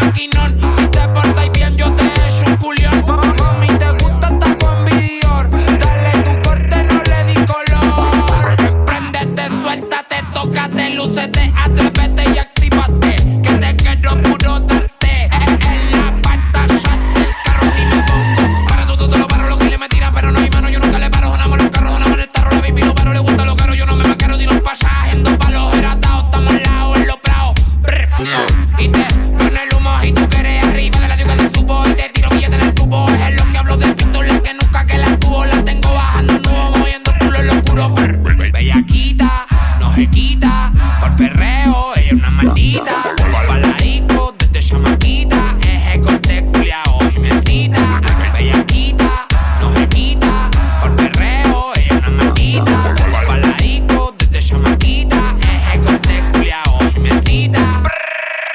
maquinón. Si te portas bien, yo te echo un culión. Mami, te gusta estar con Dior. Dale tu corte, no le di color. Préndete, suéltate, tócate, lúcete, atrévete y actívate. Que te quiero puro darte. En la pantalla del carro si me pongo. Para todo te lo paro, los que me tiran, pero no hay mano, yo nunca le paro. Jonamos los carros, jonamos el tarro, la baby no paro, le gusta lo caro, yo no me maquero, di los pasajes en 2 palos, heratados, estamos al lado en los prados. Y te pone el humo y tú quieres arriba de la ciudad que te subo y te tiro billete en el tubo. Es lo que hablo de pistolas que nunca que las tuvo, las tengo bajando nuevo, moviendo el culo en lo oscuro. Bellaquita, no se quita, por perreo, ella es una maldita. Balarico desde chamaquita, eje corte culiao y me cita. Bellaquita, no se quita, por perreo, ella es una maldita. Balarico desde chamaquita, eje corte culiao y me cita.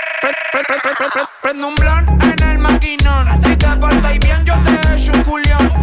Prende un blon en el maquinón. Si te portas bien, yo te echo un culión.